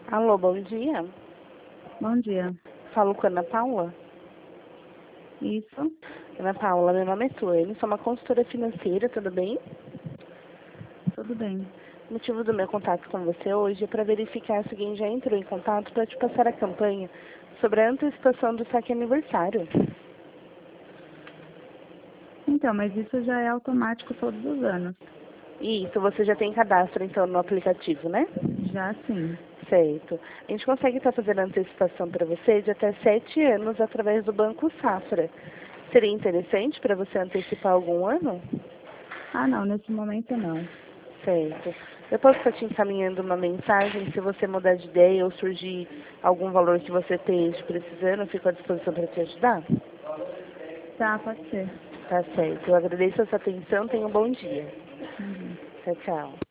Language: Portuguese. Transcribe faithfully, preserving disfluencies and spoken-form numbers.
Alô, bom dia. Bom dia. Falo com a Ana Paula. Isso, Ana Paula, meu nome é Tuane, sou uma consultora financeira, tudo bem? tudo bem. O motivo do meu contato com você hoje é para verificar se alguém já entrou em contato para te passar a campanha sobre a antecipação do saque aniversário. Então, mas isso já é automático todos os anos. Isso, você já tem cadastro então no aplicativo, né? Já sim. Certo. A gente consegue estar fazendo a antecipação para você de até sete anos através do Banco Safra. Seria interessante para você antecipar algum ano? Ah, não, nesse momento não. Certo. Eu posso estar te encaminhando uma mensagem, se você mudar de ideia ou surgir algum valor que você esteja precisando, eu fico à disposição para te ajudar? Tá, pode ser. Tá certo. Eu agradeço a sua atenção, tenha um bom dia. Bom dia. Tchau, tchau.